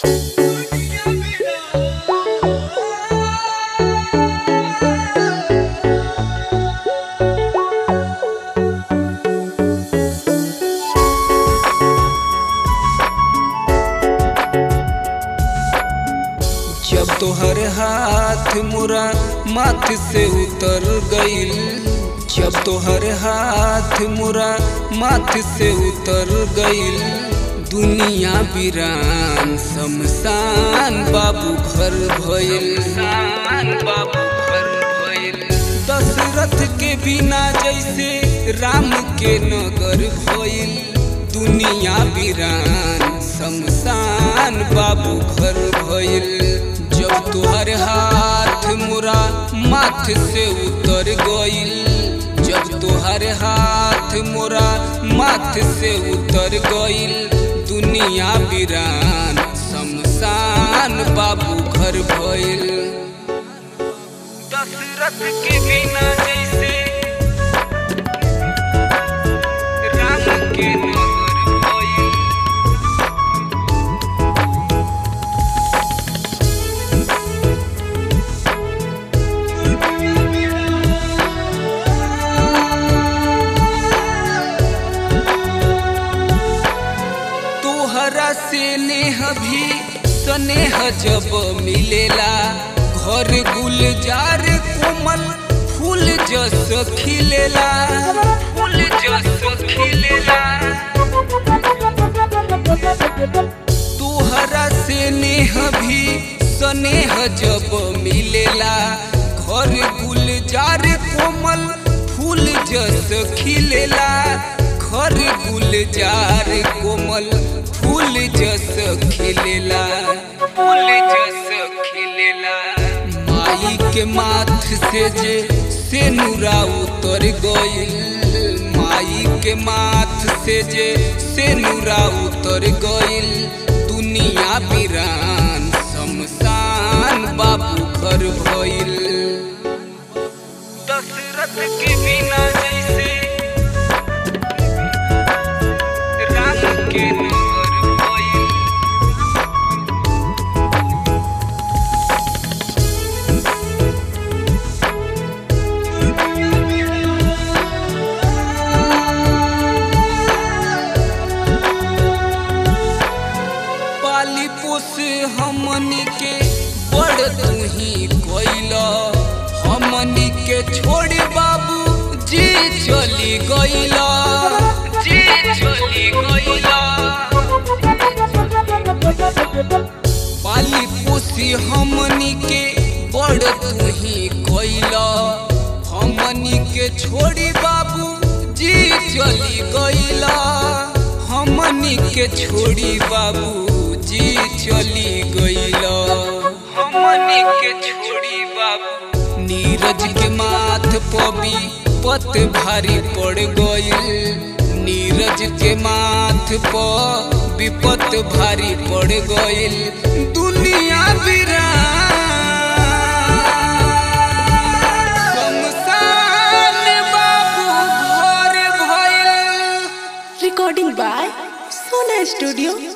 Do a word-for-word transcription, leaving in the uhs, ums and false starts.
जब तोहर हाथ मोरा माथ से उतर गईल, जब तोहर हाथ मोरा माथ से उतर गईल, दुनिया वीरान शमशान बाबू घर भइल, बाबू घर भइल। दशरथ के बिना जैसे राम के नगर भइल, दुनिया वीरान शमशान बाबू घर भइल। जब तुहर हाथ मोरा माथ से उतर गईल, जब तुहर हाथ मोरा माथ से उतर गईल, दुनिया वीरान शमशान बाबू घर भइल। दशरथ के बिना जैसे राम के नगर भइल। तोहरा से नेह भी स्नेह जब मिलेला, घर गुलजार कोमल फूल जस खिलेला, फूल जस खिलेला। तोहरा से नेह भी स्नेह जब मिलेला, घर गुलजार कोमल फूल जस खिलेला, घर गुलजार कोमल फूल जस खिलेला, फूल जस खिलेला। माई के माथ से जे सेनुरा उतर गईल, माई के माथ से जे सेनुरा उतर गईल, दुनिया वीरान शमशान बाबू घर भइल। दशरथ के बिना जैसे राम के नगर भइल। पाली पोस हमनी के बड़ तुही कइला, हमनी के छोड़ी बाबू जी चली गइला, जी चली गइला। पाली पोसी हमनी के बड़ तुही कइला, हमनी के छोड़ी बाबू जी चली गइला, हमनी के छोड़ी बाबू जी चली गइला, हमनी के छोड़ी बाबू। नीरज के माथ पबी पत भारी पड़ गईल, नीरज के माथ पर विपत भारी पड़ गईल, दुनिया वीरान शमशान बाबू घर भइल। Recording by Sona Studio,